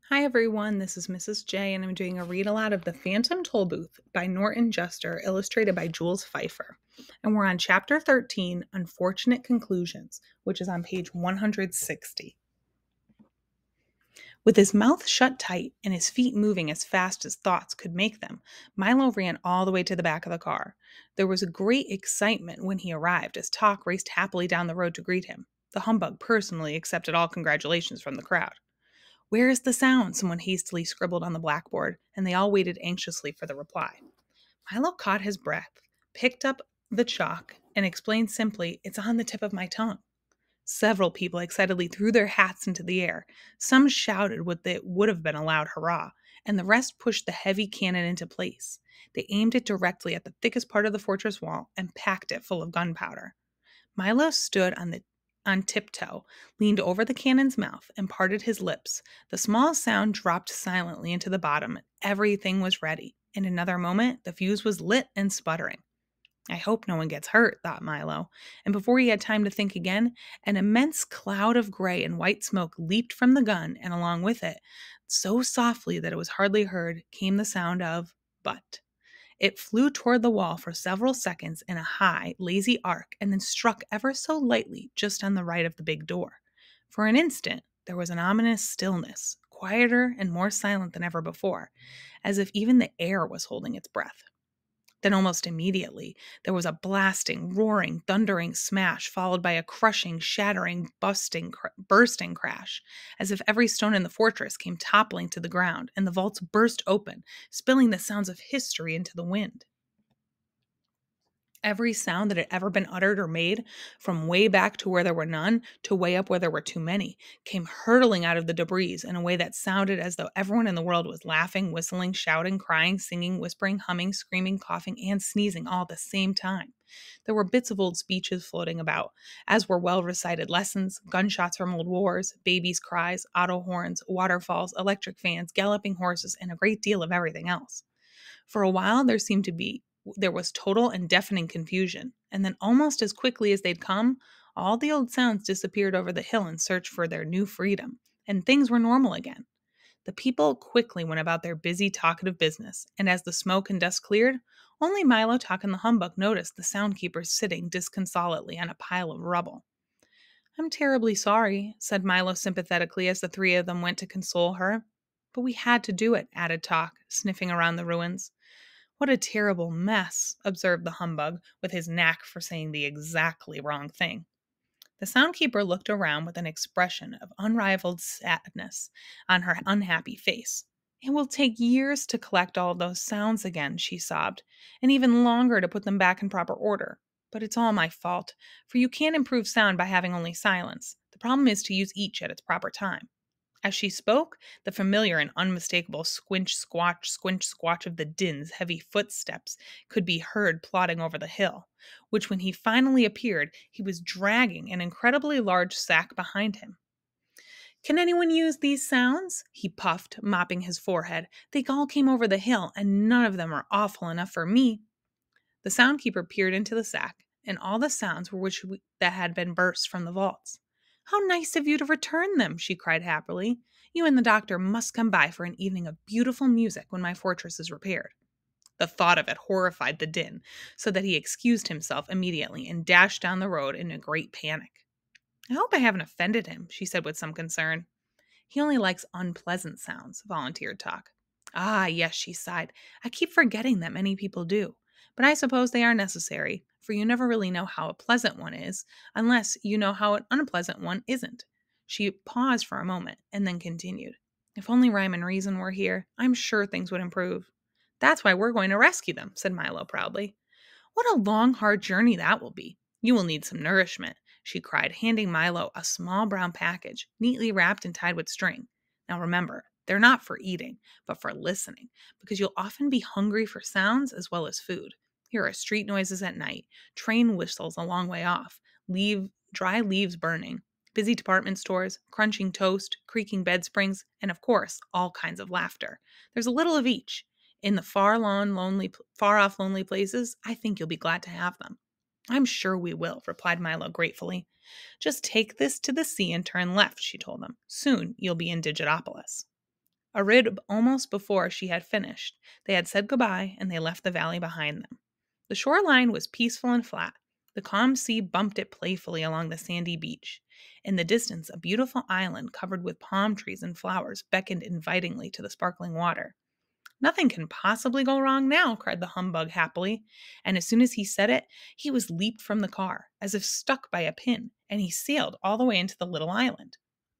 Hi everyone, this is Mrs. J, and I'm doing a read aloud of The Phantom Tollbooth by Norton Juster, illustrated by Jules Pfeiffer. And we're on Chapter 13, Unfortunate Conclusions, which is on page 160. With his mouth shut tight and his feet moving as fast as thoughts could make them, Milo ran all the way to the back of the car. There was a great excitement when he arrived as Talk raced happily down the road to greet him. The humbug personally accepted all congratulations from the crowd. "Where is the sound?" someone hastily scribbled on the blackboard, and they all waited anxiously for the reply. Milo caught his breath, picked up the chalk, and explained simply, "It's on the tip of my tongue." Several people excitedly threw their hats into the air. Some shouted what would have been a loud hurrah, and the rest pushed the heavy cannon into place. They aimed it directly at the thickest part of the fortress wall and packed it full of gunpowder. Milo stood on tiptoe, leaned over the cannon's mouth, and parted his lips. The small sound dropped silently into the bottom. Everything was ready. In another moment, the fuse was lit and sputtering. "I hope no one gets hurt," thought Milo. And before he had time to think again, an immense cloud of gray and white smoke leaped from the gun, and along with it, so softly that it was hardly heard, came the sound of butt. It flew toward the wall for several seconds in a high, lazy arc and then struck ever so lightly just on the right of the big door. For an instant, there was an ominous stillness, quieter and more silent than ever before, as if even the air was holding its breath. Then almost immediately, there was a blasting, roaring, thundering smash, followed by a crushing, shattering, bursting crash, as if every stone in the fortress came toppling to the ground, and the vaults burst open, spilling the sounds of history into the wind. Every sound that had ever been uttered or made, from way back to where there were none, to way up where there were too many, came hurtling out of the debris in a way that sounded as though everyone in the world was laughing, whistling, shouting, crying, singing, whispering, humming, screaming, coughing, and sneezing all at the same time. There were bits of old speeches floating about, as were well recited lessons, gunshots from old wars, babies' cries, auto horns, waterfalls, electric fans, galloping horses, and a great deal of everything else. For a while, there was total and deafening confusion, and then almost as quickly as they'd come, all the old sounds disappeared over the hill in search for their new freedom, and things were normal again. The people quickly went about their busy, talkative business, and as the smoke and dust cleared, only Milo Talk and the humbug noticed the soundkeeper sitting disconsolately on a pile of rubble. "I'm terribly sorry," said Milo sympathetically as the three of them went to console her. "But we had to do it," added Talk, sniffing around the ruins. "What a terrible mess," observed the humbug, with his knack for saying the exactly wrong thing. The soundkeeper looked around with an expression of unrivaled sadness on her unhappy face. "It will take years to collect all those sounds again," she sobbed, "and even longer to put them back in proper order. But it's all my fault, for you can't improve sound by having only silence. The problem is to use each at its proper time." As she spoke, the familiar and unmistakable squinch squatch of the Din's heavy footsteps could be heard plodding over the hill, which when he finally appeared, he was dragging an incredibly large sack behind him. "Can anyone use these sounds?" he puffed, mopping his forehead. "They all came over the hill, and none of them are awful enough for me." The soundkeeper peered into the sack, and all the sounds were that had been burst from the vaults. "How nice of you to return them!" she cried happily. "You and the doctor must come by for an evening of beautiful music when my fortress is repaired." The thought of it horrified the Din, so that he excused himself immediately and dashed down the road in a great panic. "I hope I haven't offended him," she said with some concern. "He only likes unpleasant sounds," volunteered Talk. "Ah, yes," she sighed. "I keep forgetting that many people do. But I suppose they are necessary, for you never really know how a pleasant one is, unless you know how an unpleasant one isn't." She paused for a moment, and then continued. "If only Rhyme and Reason were here, I'm sure things would improve." "That's why we're going to rescue them," said Milo proudly. "What a long, hard journey that will be. You will need some nourishment," she cried, handing Milo a small brown package, neatly wrapped and tied with string. "Now remember, they're not for eating, but for listening, because you'll often be hungry for sounds as well as food. Here are street noises at night, train whistles a long way off, dry leaves burning, busy department stores, crunching toast, creaking bed springs, and of course, all kinds of laughter. There's a little of each. In the far off lonely places, I think you'll be glad to have them." "I'm sure we will," replied Milo gratefully. "Just take this to the sea and turn left," she told them. "Soon you'll be in Digitopolis." Almost before she had finished, they had said goodbye and they left the valley behind them. The shoreline was peaceful and flat. The calm sea bumped it playfully along the sandy beach. In the distance, a beautiful island covered with palm trees and flowers beckoned invitingly to the sparkling water. "Nothing can possibly go wrong now," cried the humbug happily. And as soon as he said it, he was leaped from the car, as if stuck by a pin, and he sailed all the way into the little island.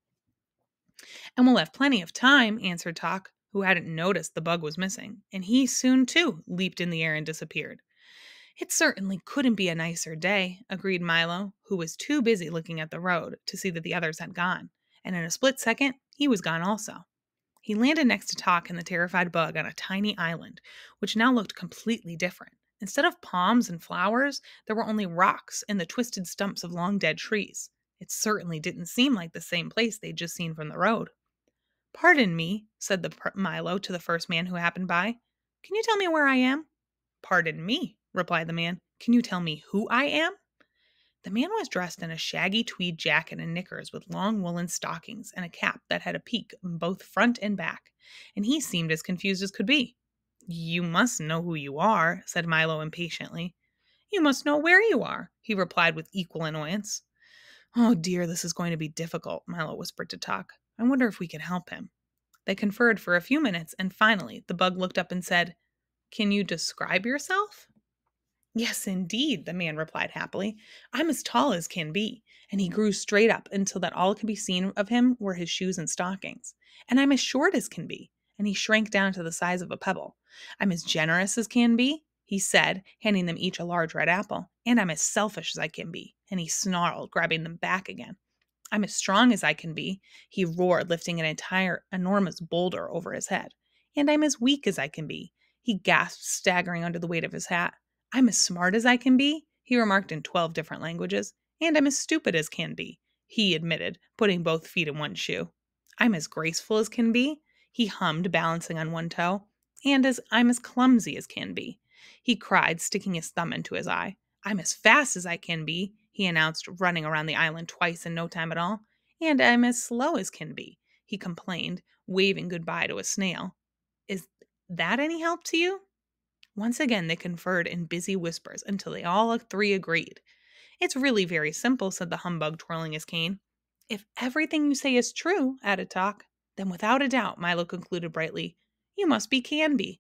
"And we'll have plenty of time," answered Tok, who hadn't noticed the bug was missing, and he soon, too, leaped in the air and disappeared. "It certainly couldn't be a nicer day," agreed Milo, who was too busy looking at the road to see that the others had gone, and in a split second, he was gone also. He landed next to Tok and the terrified bug on a tiny island, which now looked completely different. Instead of palms and flowers, there were only rocks and the twisted stumps of long dead trees. It certainly didn't seem like the same place they'd just seen from the road. "Pardon me," said Milo to the first man who happened by. "Can you tell me where I am?" "Pardon me," replied the man. "Can you tell me who I am?" The man was dressed in a shaggy tweed jacket and knickers with long woolen stockings and a cap that had a peak in both front and back, and he seemed as confused as could be. "You must know who you are," said Milo impatiently. "You must know where you are," he replied with equal annoyance. "Oh dear, this is going to be difficult," Milo whispered to Tok. "I wonder if we can help him." They conferred for a few minutes, and finally the bug looked up and said, "Can you describe yourself?" "Yes, indeed," the man replied happily. "I'm as tall as can be," and he grew straight up until that all could be seen of him were his shoes and stockings. "And I'm as short as can be," and he shrank down to the size of a pebble. "I'm as generous as can be," he said, handing them each a large red apple. "And I'm as selfish as I can be," and he snarled, grabbing them back again. "I'm as strong as I can be," he roared, lifting an entire enormous boulder over his head. "And I'm as weak as I can be," he gasped, staggering under the weight of his hat. "I'm as smart as I can be," he remarked in 12 different languages. "And I'm as stupid as can be," he admitted, putting both feet in one shoe. "I'm as graceful as can be," he hummed, balancing on one toe. "And I'm as clumsy as can be," he cried, sticking his thumb into his eye. "I'm as fast as I can be," he announced, running around the island twice in no time at all. "And I'm as slow as can be," he complained, waving goodbye to a snail. "Is that any help to you?" Once again, they conferred in busy whispers until they all three agreed. "It's really very simple," said the humbug, twirling his cane. "If everything you say is true," added Tok, "then without a doubt," Milo concluded brightly, "you must be Canby."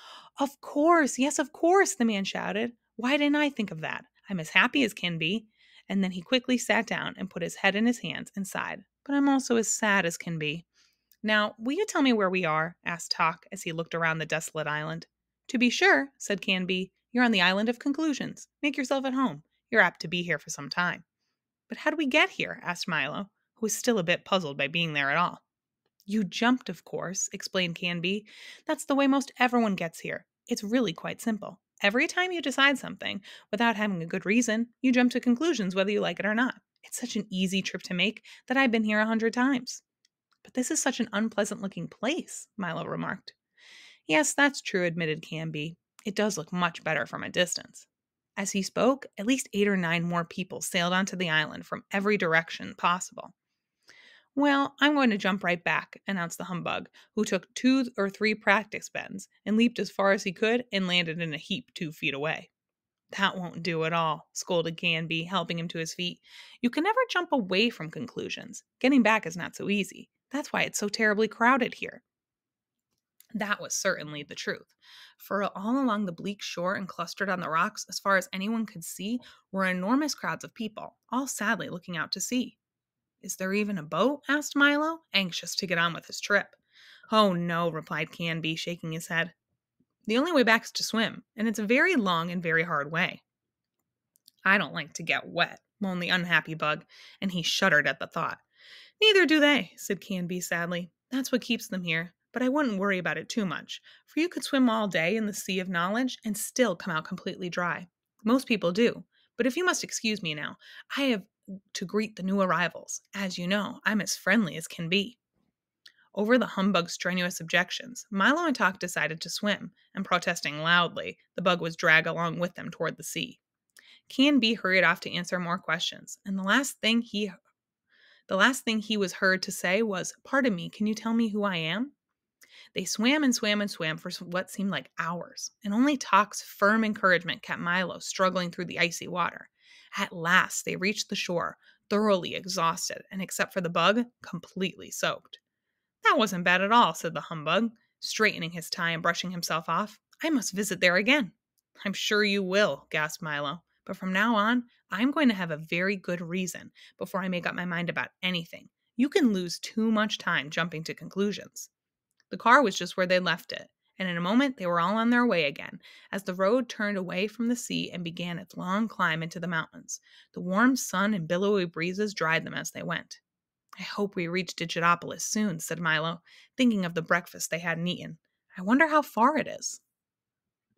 "Of course, yes, of course," the man shouted. "Why didn't I think of that? I'm as happy as can be." And then he quickly sat down and put his head in his hands and sighed. "But I'm also as sad as can be." "Now, will you tell me where we are?" asked Tok as he looked around the desolate island. "To be sure," said Canby. "You're on the island of conclusions. Make yourself at home. You're apt to be here for some time." "But how do we get here?" asked Milo, who was still a bit puzzled by being there at all. "You jumped, of course," explained Canby. "That's the way most everyone gets here. It's really quite simple. Every time you decide something, without having a good reason, you jump to conclusions whether you like it or not. It's such an easy trip to make that I've been here 100 times." "But this is such an unpleasant looking place," Milo remarked. "Yes, that's true," admitted Canby. "It does look much better from a distance." As he spoke, at least 8 or 9 more people sailed onto the island from every direction possible. "Well, I'm going to jump right back," announced the humbug, who took 2 or 3 practice bends and leaped as far as he could and landed in a heap 2 feet away. "That won't do at all," scolded Canby, helping him to his feet. "You can never jump away from conclusions. Getting back is not so easy. That's why it's so terribly crowded here." That was certainly the truth, for all along the bleak shore and clustered on the rocks, as far as anyone could see, were enormous crowds of people, all sadly looking out to sea. "Is there even a boat?" asked Milo, anxious to get on with his trip. "Oh, no," replied Canby, shaking his head. "The only way back is to swim, and it's a very long and very hard way." "I don't like to get wet," moaned the unhappy bug, and he shuddered at the thought. "Neither do they," said Canby sadly. "That's what keeps them here. But I wouldn't worry about it too much, for you could swim all day in the sea of knowledge and still come out completely dry. Most people do. But if you must excuse me now, I have to greet the new arrivals. As you know, I'm as friendly as can be." Over the humbug's strenuous objections, Milo and Tok decided to swim, and protesting loudly, the bug was dragged along with them toward the sea. Canby hurried off to answer more questions, and the last thing he was heard to say was, "Pardon me, can you tell me who I am?" They swam and swam and swam for what seemed like hours, and only Tock's firm encouragement kept Milo struggling through the icy water. At last, they reached the shore, thoroughly exhausted, and except for the bug, completely soaked. That wasn't bad at all, said the humbug, straightening his tie and brushing himself off. I must visit there again. I'm sure you will, gasped Milo. But from now on, I'm going to have a very good reason before I make up my mind about anything. You can lose too much time jumping to conclusions. The car was just where they left it, and in a moment they were all on their way again, as the road turned away from the sea and began its long climb into the mountains. The warm sun and billowy breezes dried them as they went. I hope we reach Digitopolis soon, said Milo, thinking of the breakfast they hadn't eaten. I wonder how far it is.